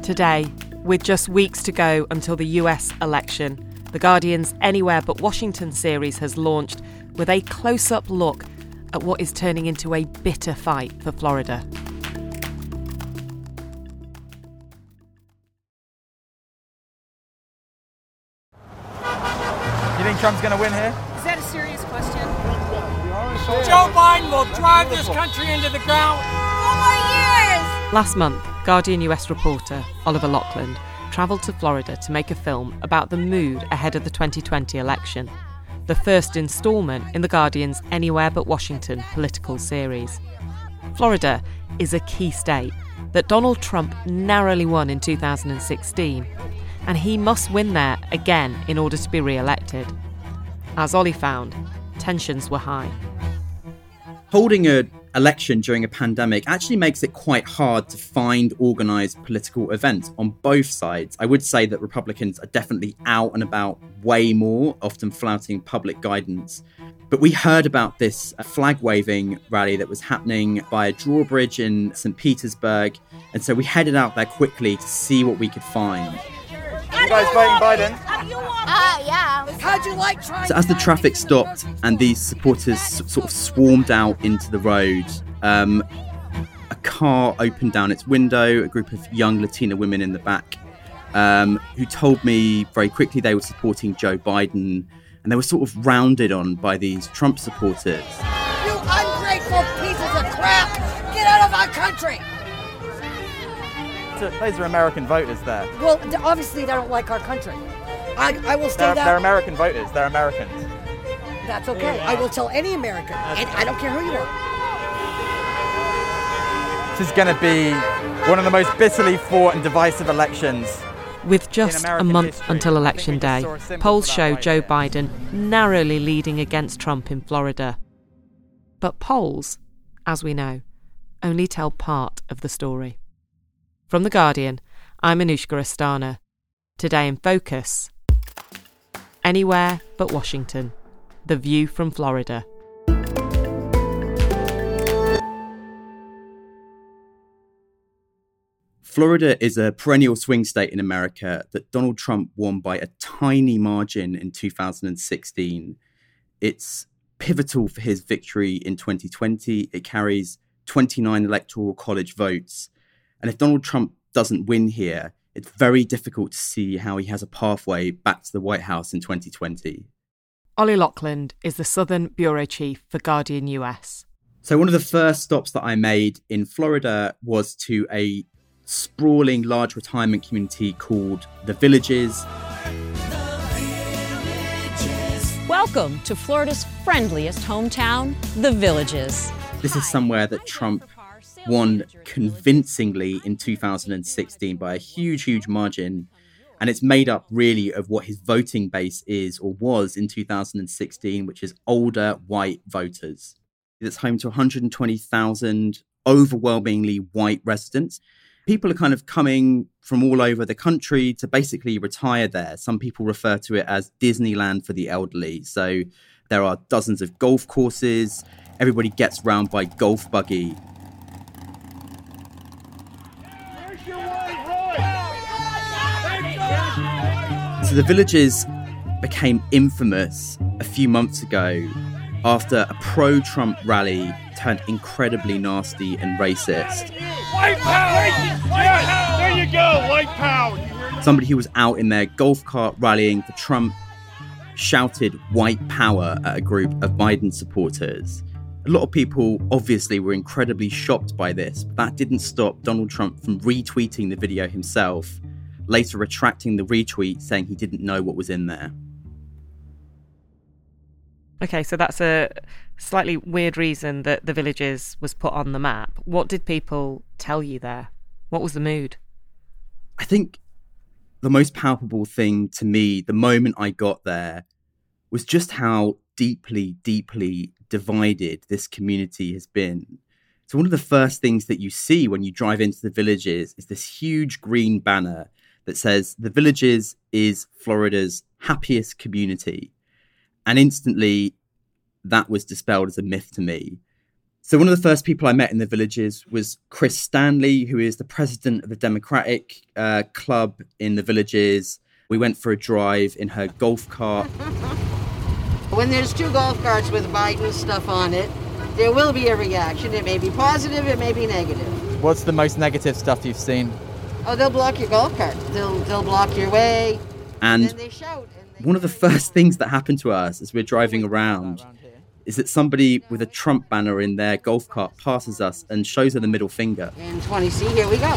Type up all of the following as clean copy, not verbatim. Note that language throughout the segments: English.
Today, with just weeks to go until the US election, The Guardian's Anywhere But Washington series has launched with a close-up look at what is turning into a bitter fight for Florida. You think Trump's going to win here? Is that a serious question? Joe Biden will drive this country into the ground. 4 more years! Last month, Guardian US reporter Oliver Lockland travelled to Florida to make a film about the mood ahead of the 2020 election, the first instalment in The Guardian's Anywhere But Washington political series. Florida is a key state that Donald Trump narrowly won in 2016, and he must win there again in order to be re-elected. As Ollie found, tensions were high. Holding an election during a pandemic actually makes it quite hard to find organised political events on both sides. I would say that Republicans are definitely out and about way more, often flouting public guidance. But we heard about this flag-waving rally that was happening by a drawbridge in St. Petersburg, and so we headed out there quickly to see what we could find. You guys voting Biden? Yeah. How'd you like trying? So as the traffic stopped and these supporters sort of swarmed out into the road, a car opened down its window, a group of young Latina women in the back, who told me very quickly they were supporting Joe Biden, and they were sort of rounded on by these Trump supporters. You ungrateful pieces of crap! Get out of our country! Those are American voters there. Well, obviously they don't like our country. I will say They're American voters. They're Americans. That's okay. I will tell any American, and I don't care who you are. This is going to be one of the most bitterly fought and divisive elections. With just a month until Election Day, polls show Joe Biden narrowly leading against Trump in Florida. But polls, as we know, only tell part of the story. From The Guardian, I'm Anushka Astana. Today in Focus, Anywhere But Washington, the view from Florida. Florida is a perennial swing state in America that Donald Trump won by a tiny margin in 2016. It's pivotal for his victory in 2020. It carries 29 electoral college votes. And if Donald Trump doesn't win here, it's very difficult to see how he has a pathway back to the White House in 2020. Ollie Lockland is the Southern Bureau Chief for Guardian US. So one of the first stops that I made in Florida was to a sprawling large retirement community called The Villages. Welcome to Florida's friendliest hometown, The Villages. This is somewhere that Trump won convincingly in 2016 by a huge margin. And it's made up really of what his voting base is or was in 2016, which is older white voters. It's home to 120,000 overwhelmingly white residents. People are kind of coming from all over the country to basically retire there. Some people refer to it as Disneyland for the elderly. So there are dozens of golf courses. Everybody gets round by golf buggy. So The Villages became infamous a few months ago after a pro-Trump rally turned incredibly nasty and racist. White power! Yes, there you go, white power! Somebody who was out in their golf cart rallying for Trump shouted white power at a group of Biden supporters. A lot of people obviously were incredibly shocked by this, but that didn't stop Donald Trump from retweeting the video himself, later retracting the retweet, saying he didn't know what was in there. Okay, so that's a slightly weird reason that The Villages was put on the map. What did people tell you there? What was the mood? I think the most palpable thing to me, the moment I got there, was just how deeply divided this community has been. So one of the first things that you see when you drive into The Villages is this huge green banner that says The Villages is Florida's happiest community. And instantly that was dispelled as a myth to me. So one of the first people I met in the Villages was Chris Stanley, who is the president of the Democratic Club in the Villages. We went for a drive in her golf cart. When there's 2 golf carts with Biden stuff on it, there will be a reaction. It may be positive, it may be negative. What's the most negative stuff you've seen? Oh, they'll block your golf cart. They'll block your way. And then they shout. one of the first things that happened to us as we're driving around is that somebody with a Trump banner in their golf cart passes us and shows her the middle finger. And 20C, here we go.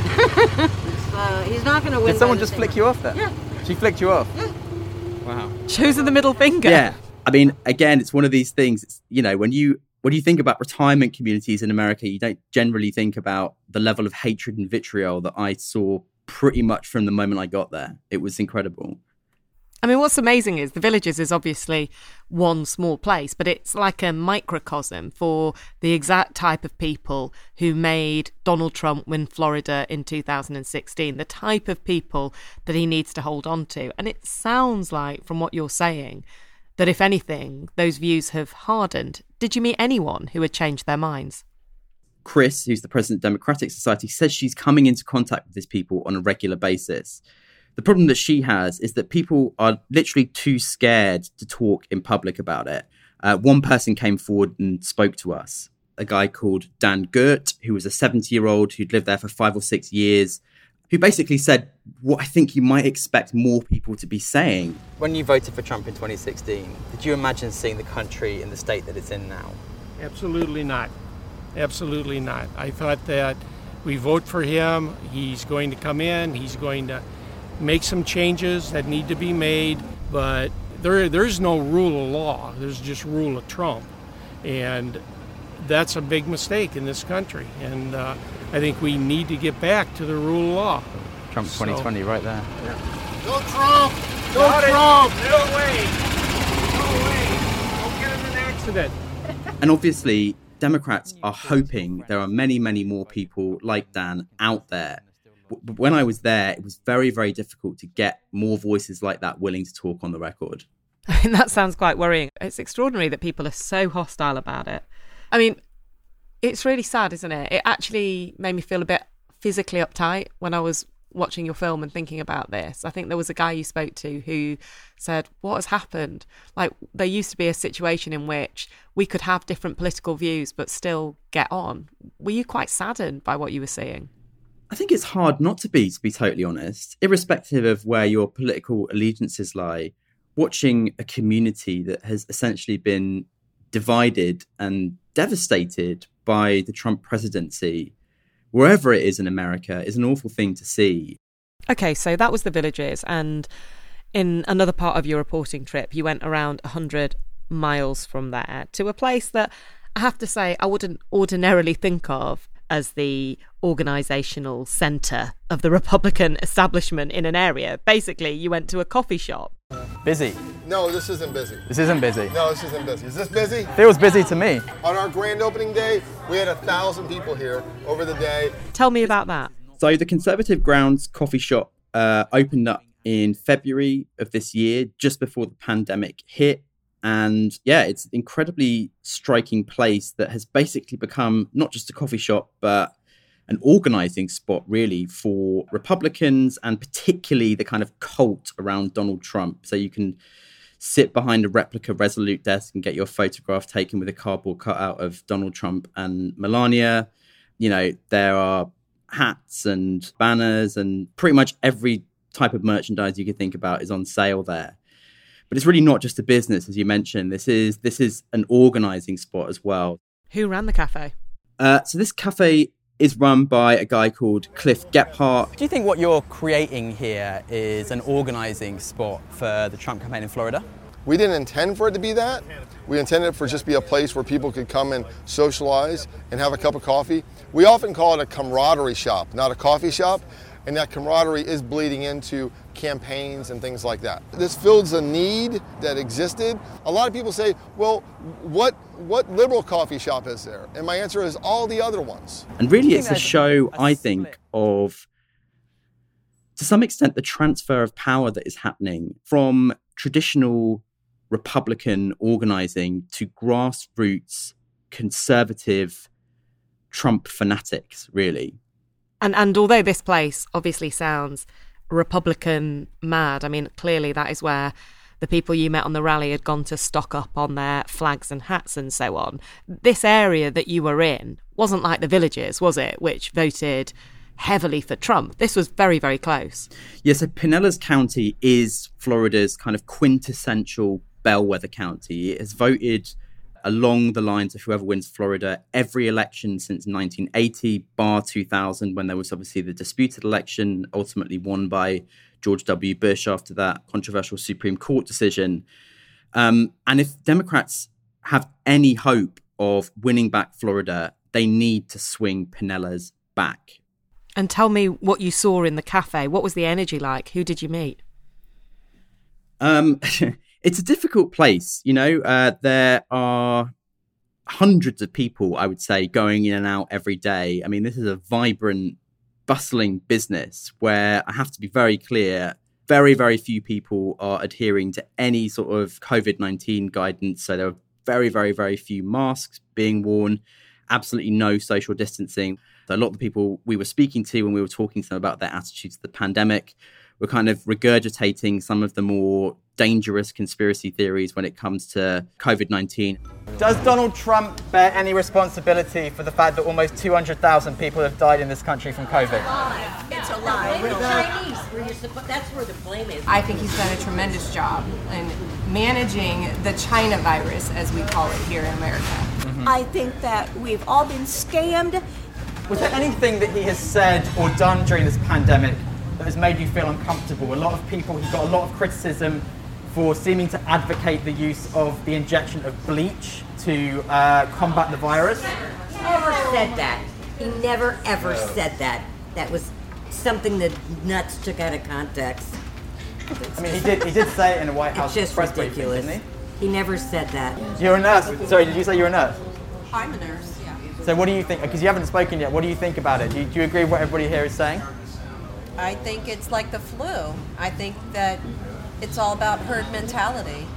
He's not going to win. Did someone just flick you off then? Yeah. She flicked you off? Yeah. Wow. Shows her the middle finger. Yeah. I mean, again, it's one of these things, it's, you know, when you think about retirement communities in America, you don't generally think about the level of hatred and vitriol that I saw pretty much from the moment I got there. It was incredible. I mean, what's amazing is the Villages is obviously one small place, but it's like a microcosm for the exact type of people who made Donald Trump win Florida in 2016, the type of people that he needs to hold on to. And it sounds like, from what you're saying, that if anything, those views have hardened. Did you meet anyone who had changed their minds? Chris, who's the president of the Democratic Society, says she's coming into contact with these people on a regular basis. The problem that she has is that people are literally too scared to talk in public about it. One person came forward and spoke to us, a guy called Dan Gert, who was a 70-year-old who'd lived there for 5 or 6 years, who basically said what I think you might expect more people to be saying. When you voted for Trump in 2016, did you imagine seeing the country in the state that it's in now? Absolutely not. Absolutely not. I thought that we vote for him, he's going to come in, he's going to make some changes that need to be made, but there's no rule of law. There's just rule of Trump. And that's a big mistake in this country. And I think we need to get back to the rule of law. Trump 2020 right there. Yeah. Go Trump! Go Trump! No way! No way! Don't get in an accident. And obviously, Democrats are hoping there are many, many more people like Dan out there. But when I was there, it was very, very difficult to get more voices like that willing to talk on the record. I mean, that sounds quite worrying. It's extraordinary that people are so hostile about it. I mean, it's really sad, isn't it? It actually made me feel a bit physically uptight when I was watching your film and thinking about this. I think there was a guy you spoke to who said, what has happened? Like, there used to be a situation in which we could have different political views but still get on. Were you quite saddened by what you were seeing? I think it's hard not to be totally honest, irrespective of where your political allegiances lie. Watching a community that has essentially been divided and devastated by the Trump presidency, wherever it is in America, is an awful thing to see. Okay, so that was the Villages. And in another part of your reporting trip, you went around 100 miles from there to a place that I have to say I wouldn't ordinarily think of as the organisational centre of the Republican establishment in an area. Basically, you went to a coffee shop. Busy. No, this isn't busy. This isn't busy. No, this isn't busy. Is this busy? Feels busy to me. On our grand opening day, we had 1,000 people here over the day. Tell me about that. So the Conservative Grounds coffee shop opened up in February of this year, just before the pandemic hit. And yeah, it's an incredibly striking place that has basically become not just a coffee shop, but an organizing spot really for Republicans and particularly the kind of cult around Donald Trump. So you can sit behind a replica Resolute desk and get your photograph taken with a cardboard cutout of Donald Trump and Melania. You know, there are hats and banners and pretty much every type of merchandise you could think about is on sale there. But it's really not just a business, as you mentioned. This is an organising spot as well. Who ran the cafe? So this cafe is run by a guy called Cliff Gephardt. Do you think what you're creating here is an organising spot for the Trump campaign in Florida? We didn't intend for it to be that. We intended it for just be a place where people could come and socialize and have a cup of coffee. We often call it a camaraderie shop, not a coffee shop. And that camaraderie is bleeding into campaigns and things like that. This fills a need that existed. A lot of people say, well, what liberal coffee shop is there? And my answer is all the other ones. And really it's a show, I think, of, to some extent, the transfer of power that is happening from traditional Republican organizing to grassroots conservative Trump fanatics, really. And although this place obviously sounds Republican mad, I mean, clearly that is where the people you met on the rally had gone to stock up on their flags and hats and so on. This area that you were in wasn't like the Villages, was it, which voted heavily for Trump? This was very, very close. Yeah, so Pinellas County is Florida's kind of quintessential bellwether county. It has voted along the lines of whoever wins Florida every election since 1980, bar 2000, when there was obviously the disputed election, ultimately won by George W. Bush after that controversial Supreme Court decision. And if Democrats have any hope of winning back Florida, they need to swing Pinellas back. And tell me what you saw in the cafe. What was the energy like? Who did you meet? It's a difficult place, you know. There are hundreds of people, I would say, going in and out every day. I mean, this is a vibrant, bustling business where I have to be very clear, very, very few people are adhering to any sort of COVID-19 guidance. So there are very, very, very few masks being worn, absolutely no social distancing. So a lot of the people we were speaking to when we were talking to them about their attitudes to the pandemic were kind of regurgitating some of the more dangerous conspiracy theories when it comes to COVID-19. Does Donald Trump bear any responsibility for the fact that almost 200,000 people have died in this country from COVID? It's a lie. We're the Chinese. That's where the blame is. I think he's done a tremendous job in managing the China virus, as we call it here in America. Mm-hmm. I think that we've all been scammed. Was there anything that he has said or done during this pandemic that has made you feel uncomfortable? A lot of people, he got a lot of criticism for seeming to advocate the use of the injection of bleach to combat the virus. He never said that. He never, ever said that. That was something that nuts took out of context. I mean, he did say it in a White House press briefing, didn't he? He never said that. You're a nurse. Sorry, did you say you're a nurse? I'm a nurse, yeah. So what do you think? Because you haven't spoken yet. What do you think about it? Do you agree with what everybody here is saying? I think it's like the flu. I think that it's all about herd mentality.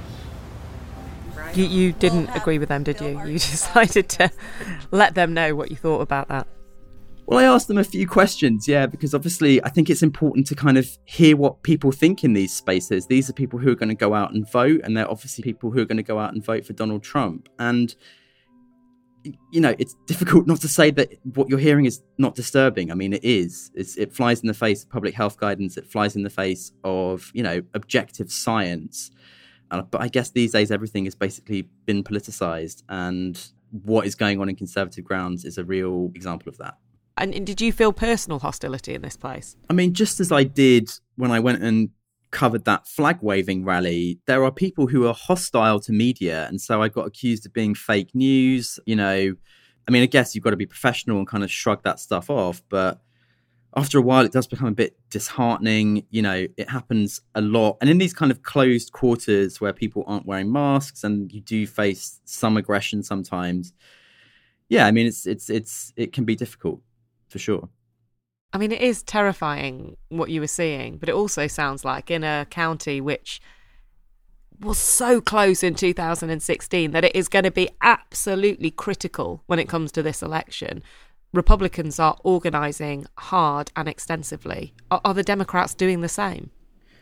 You didn't agree with them, did you? You decided to let them know what you thought about that. Well, I asked them a few questions, yeah, because obviously I think it's important to kind of hear what people think in these spaces. These are people who are going to go out and vote, and they're obviously people who are going to go out and vote for Donald Trump. And, you know, it's difficult not to say that what you're hearing is not disturbing. I mean, it is. It flies in the face of public health guidance. It flies in the face of, you know, objective science. But I guess these days everything has basically been politicized, and what is going on in conservative grounds is a real example of that. And did you feel personal hostility in this place? I mean, just as I did when I went and covered that flag-waving rally, there are people who are hostile to media. And so I got accused of being fake news. You know, I mean, I guess you've got to be professional and kind of shrug that stuff off. But after a while, it does become a bit disheartening. You know, it happens a lot. And in these kind of closed quarters where people aren't wearing masks and you do face some aggression sometimes. Yeah, I mean, it can be difficult. For sure. I mean, it is terrifying what you were seeing, but it also sounds like in a county which was so close in 2016 that it is going to be absolutely critical when it comes to this election. Republicans are organising hard and extensively. Are the Democrats doing the same?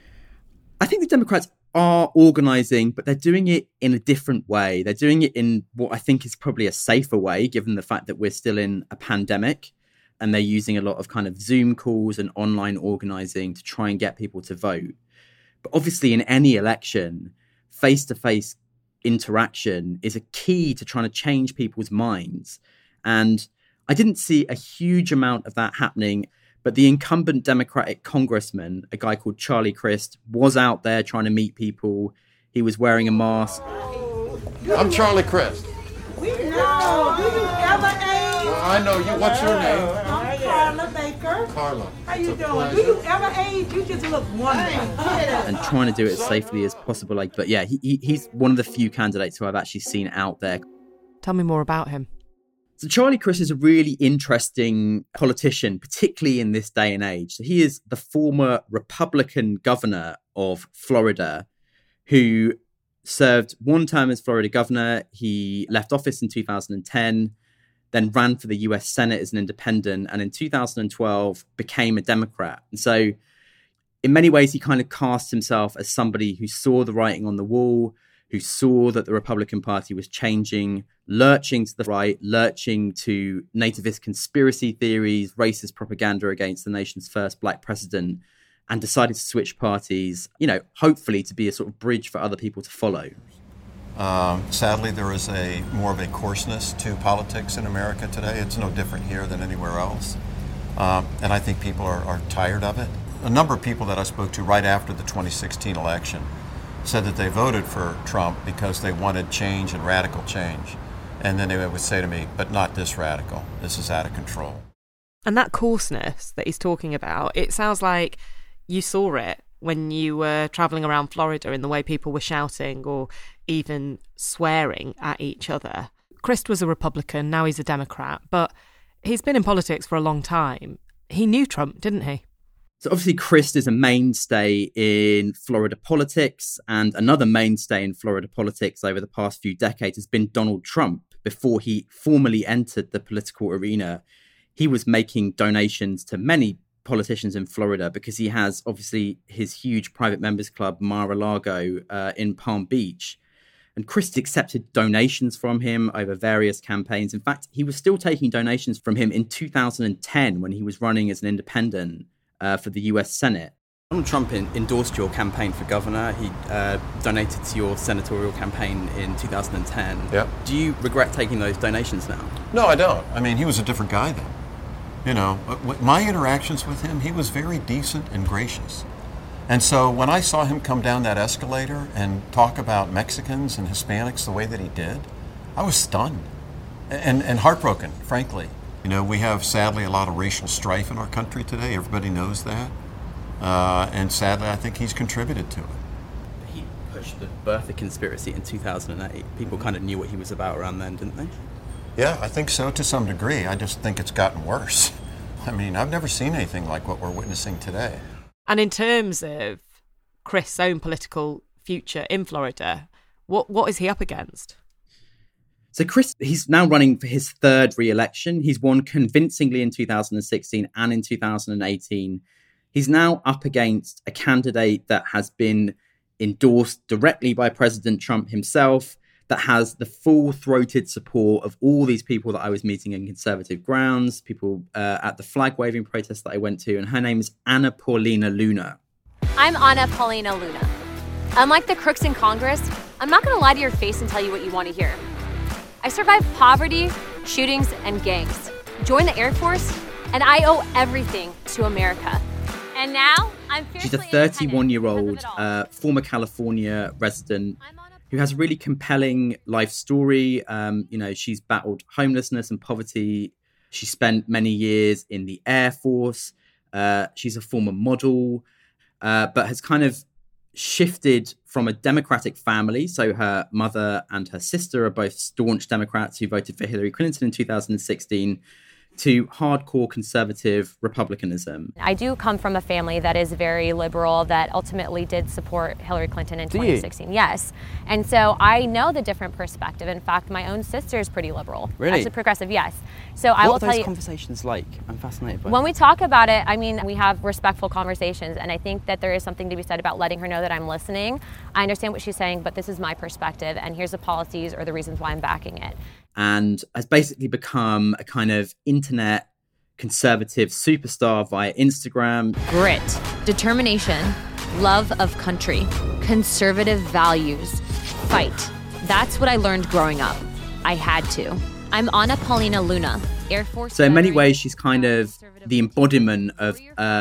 I think the Democrats are organising, but they're doing it in a different way. They're doing it in what I think is probably a safer way, given the fact that we're still in a pandemic. And they're using a lot of kind of Zoom calls and online organising to try and get people to vote. But obviously in any election, face-to-face interaction is a key to trying to change people's minds. And I didn't see a huge amount of that happening, but the incumbent Democratic congressman, a guy called Charlie Crist, was out there trying to meet people. He was wearing a mask. I'm Charlie Crist. We know. Do you ever age? I know you. What's your name? I'm Carla Baker. Carla. How you doing? Do you ever age? You just look wonderful. And trying to do it as safely as possible. But yeah, he's one of the few candidates who I've actually seen out there. Tell me more about him. So Charlie Crist is a really interesting politician, particularly in this day and age. So he is the former Republican governor of Florida who served one term as Florida governor. He left office in 2010, then ran for the US Senate as an independent, and in 2012 became a Democrat. And so in many ways, he kind of cast himself as somebody who saw the writing on the wall, who saw that the Republican Party was changing, lurching to the right, lurching to nativist conspiracy theories, racist propaganda against the nation's first black president, and decided to switch parties, hopefully to be a sort of bridge for other people to follow. Sadly, there is more of a coarseness to politics in America today. It's no different here than anywhere else. And I think people are tired of it. A number of people that I spoke to right after the 2016 election said that they voted for Trump because they wanted change and radical change. And then they would say to me, but not this radical. This is out of control. And that coarseness that he's talking about, it sounds like you saw it when you were travelling around Florida in the way people were shouting or even swearing at each other. Crist was a Republican, now he's a Democrat, but he's been in politics for a long time. He knew Trump, didn't he? So obviously Crist is a mainstay in Florida politics, and another mainstay in Florida politics over the past few decades has been Donald Trump. Before he formally entered the political arena, he was making donations to many politicians in Florida because he has obviously his huge private members club, Mar-a-Lago, in Palm Beach. And Crist accepted donations from him over various campaigns. In fact, he was still taking donations from him in 2010 when he was running as an independent for the US Senate. Donald Trump endorsed your campaign for governor. He donated to your senatorial campaign in 2010. Yep. Do you regret taking those donations now? No, I don't. I mean, he was a different guy then. My interactions with him, he was very decent and gracious. And so when I saw him come down that escalator and talk about Mexicans and Hispanics the way that he did, I was stunned and heartbroken, frankly. We have, sadly, a lot of racial strife in our country today. Everybody knows that. And sadly, I think he's contributed to it. He pushed the birther conspiracy in 2008. People kind of knew what he was about around then, didn't they? Yeah, I think so to some degree. I just think it's gotten worse. I mean, I've never seen anything like what we're witnessing today. And in terms of Crist's own political future in Florida, what is he up against? So Crist, he's now running for his third re-election. He's won convincingly in 2016 and in 2018. He's now up against a candidate that has been endorsed directly by President Trump himself, that has the full-throated support of all these people that I was meeting in conservative grounds, people at the flag-waving protest that I went to, and her name is Anna Paulina Luna. I'm Anna Paulina Luna. Unlike the crooks in Congress, I'm not going to lie to your face and tell you what you want to hear. I survived poverty, shootings, and gangs, joined the Air Force, and I owe everything to America. And now, I'm fiercely She's a 31-year-old former California resident who has a really compelling life story. She's battled homelessness and poverty. She spent many years in the Air Force. She's a former model, but has kind of shifted from a Democratic family. So her mother and her sister are both staunch Democrats who voted for Hillary Clinton in 2016, to hardcore conservative republicanism. I do come from a family that is very liberal, that ultimately did support Hillary Clinton in 2016. Yes. And so I know the different perspective. In fact, my own sister is pretty liberal. Really? Actually progressive, yes. So I will tell you. What are those conversations like? I'm fascinated by When we talk about it, we have respectful conversations, and I think that there is something to be said about letting her know that I'm listening. I understand what she's saying, but this is my perspective, and here's the policies or the reasons why I'm backing it. And has basically become a kind of internet conservative superstar via Instagram. Grit, determination, love of country, conservative values, fight. That's what I learned growing up. I had to. I'm Anna Paulina Luna, Air Force. So in many ways, she's kind of the embodiment of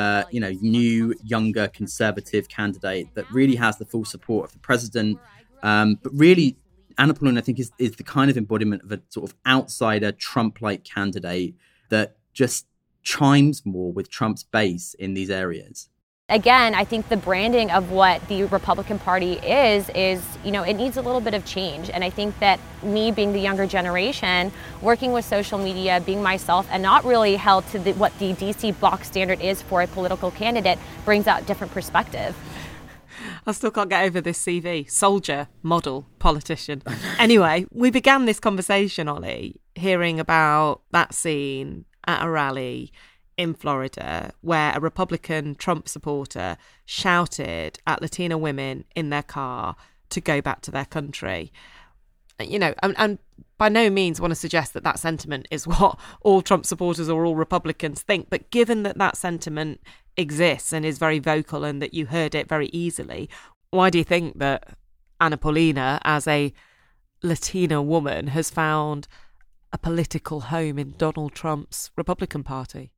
new, younger conservative candidate that really has the full support of the president, but really Anna Paulina, I think, is the kind of embodiment of a sort of outsider Trump-like candidate that just chimes more with Trump's base in these areas. Again, I think the branding of what the Republican Party is, it needs a little bit of change. And I think that me being the younger generation, working with social media, being myself, and not really held to what the DC box standard is for a political candidate brings out different perspective. I still can't get over this CV. Soldier, model, politician. Anyway, we began this conversation, Ollie, hearing about that scene at a rally in Florida where a Republican Trump supporter shouted at Latina women in their car to go back to their country. You know, and by no means want to suggest that that sentiment is what all Trump supporters or all Republicans think. But given that that sentiment exists and is very vocal and that you heard it very easily, why do you think that Ana Paulina, as a Latina woman, has found a political home in Donald Trump's Republican Party?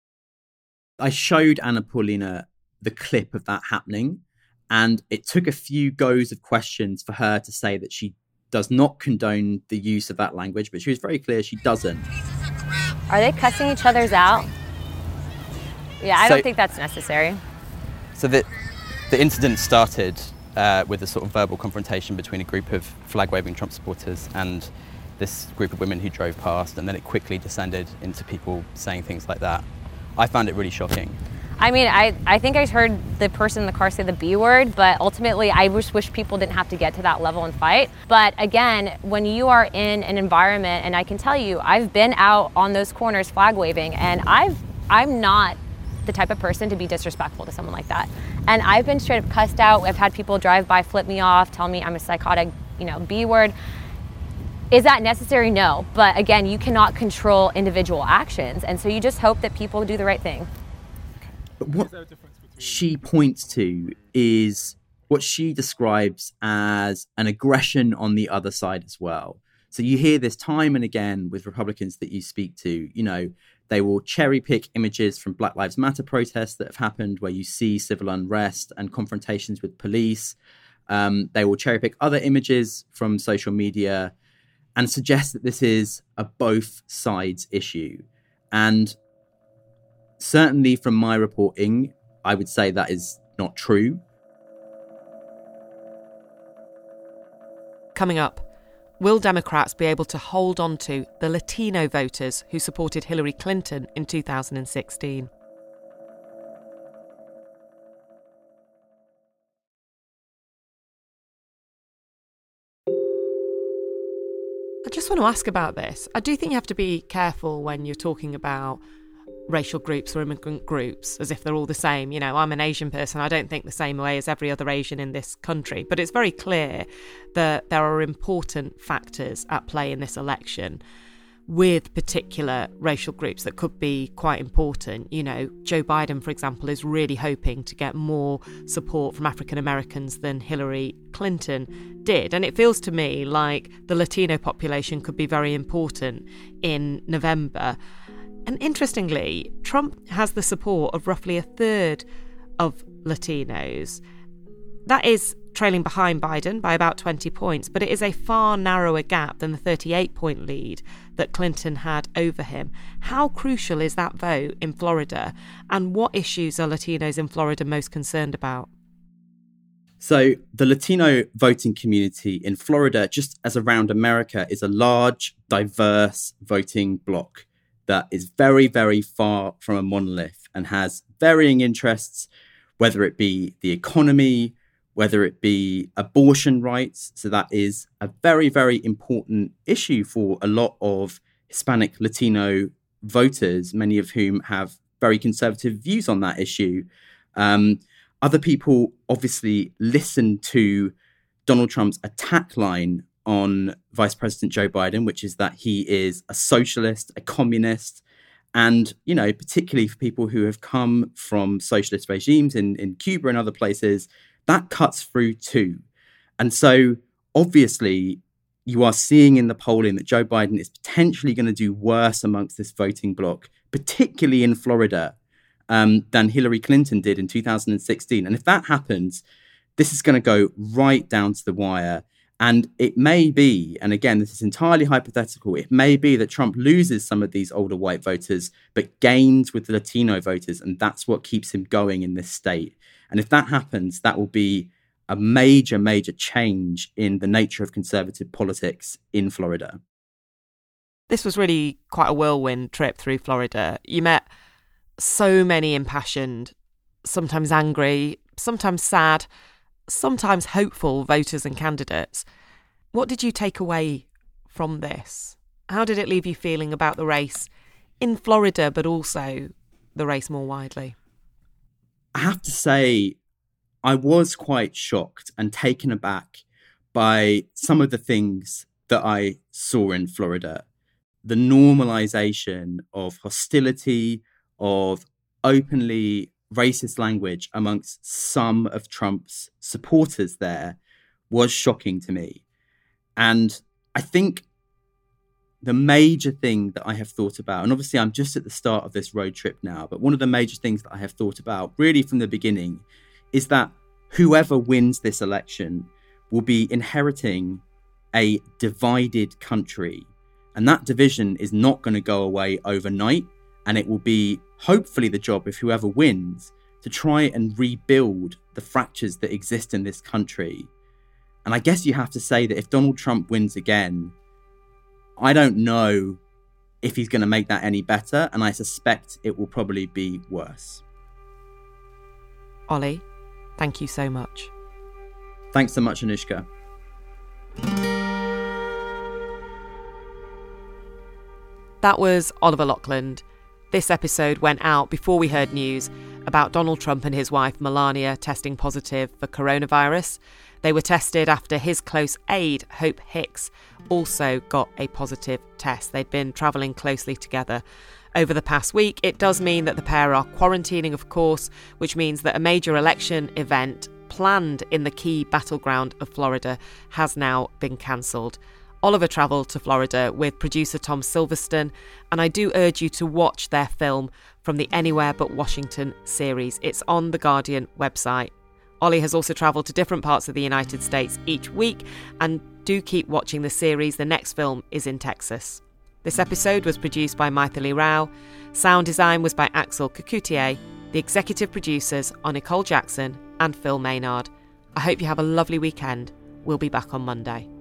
I showed Ana Paulina the clip of that happening, and it took a few goes of questions for her to say that she does not condone the use of that language, but she was very clear she doesn't. Are they cussing each other's out? Yeah, I don't think that's necessary. So the incident started with a sort of verbal confrontation between a group of flag-waving Trump supporters and this group of women who drove past, and then it quickly descended into people saying things like that. I found it really shocking. I mean, I think I heard the person in the car say the B word, but ultimately I just wish people didn't have to get to that level and fight. But again, when you are in an environment, and I can tell you, I've been out on those corners flag waving, and I'm not the type of person to be disrespectful to someone like that. And I've been straight up cussed out. I've had people drive by, flip me off, tell me I'm a psychotic, B word. Is that necessary? No. But again, you cannot control individual actions. And so you just hope that people do the right thing. But what she points to is what she describes as an aggression on the other side as well. So you hear this time and again with Republicans that you speak to, they will cherry pick images from Black Lives Matter protests that have happened where you see civil unrest and confrontations with police. They will cherry pick other images from social media and suggest that this is a both sides issue. And certainly from my reporting, I would say that is not true. Coming up, will Democrats be able to hold on to the Latino voters who supported Hillary Clinton in 2016? I just want to ask about this. I do think you have to be careful when you're talking about racial groups or immigrant groups as if they're all the same. I'm an Asian person. I don't think the same way as every other Asian in this country. But it's very clear that there are important factors at play in this election with particular racial groups that could be quite important. Joe Biden, for example, is really hoping to get more support from African Americans than Hillary Clinton did. And it feels to me like the Latino population could be very important in November. And interestingly, Trump has the support of roughly a third of Latinos. That is trailing behind Biden by about 20 points, but it is a far narrower gap than the 38-point lead that Clinton had over him. How crucial is that vote in Florida, and what issues are Latinos in Florida most concerned about? So the Latino voting community in Florida, just as around America, is a large, diverse voting bloc that is very, very far from a monolith and has varying interests, whether it be the economy, whether it be abortion rights. So that is a very, very important issue for a lot of Hispanic Latino voters, many of whom have very conservative views on that issue. Other people obviously listen to Donald Trump's attack line on Vice President Joe Biden, which is that he is a socialist, a communist, and, particularly for people who have come from socialist regimes in Cuba and other places, that cuts through too. And so obviously you are seeing in the polling that Joe Biden is potentially going to do worse amongst this voting bloc, particularly in Florida, than Hillary Clinton did in 2016. And if that happens, this is going to go right down to the wire. And it may be, and again, this is entirely hypothetical, it may be that Trump loses some of these older white voters, but gains with the Latino voters. And that's what keeps him going in this state. And if that happens, that will be a major, major change in the nature of conservative politics in Florida. This was really quite a whirlwind trip through Florida. You met so many impassioned, sometimes angry, sometimes sad, sometimes hopeful voters and candidates. What did you take away from this? How did it leave you feeling about the race in Florida, but also the race more widely? I have to say, I was quite shocked and taken aback by some of the things that I saw in Florida. The normalization of hostility, of openly racist language amongst some of Trump's supporters there was shocking to me. And I think the major thing that I have thought about, and obviously I'm just at the start of this road trip now, but one of the major things that I have thought about really from the beginning is that whoever wins this election will be inheriting a divided country. And that division is not going to go away overnight. And it will be hopefully the job of whoever wins to try and rebuild the fractures that exist in this country. And I guess you have to say that if Donald Trump wins again, I don't know if he's going to make that any better. And I suspect it will probably be worse. Ollie, thank you so much. Thanks so much, Anushka. That was Oliver Lockland. This episode went out before we heard news about Donald Trump and his wife Melania testing positive for coronavirus. They were tested after his close aide, Hope Hicks, also got a positive test. They'd been travelling closely together over the past week. It does mean that the pair are quarantining, of course, which means that a major election event planned in the key battleground of Florida has now been cancelled. Oliver travelled to Florida with producer Tom Silverstone, and I do urge you to watch their film from the Anywhere But Washington series. It's on the Guardian website. Ollie has also travelled to different parts of the United States each week, and do keep watching the series. The next film is in Texas. This episode was produced by Maithili Rao. Sound design was by Axel Kakoutié. The executive producers are Nicole Jackson and Phil Maynard. I hope you have a lovely weekend. We'll be back on Monday.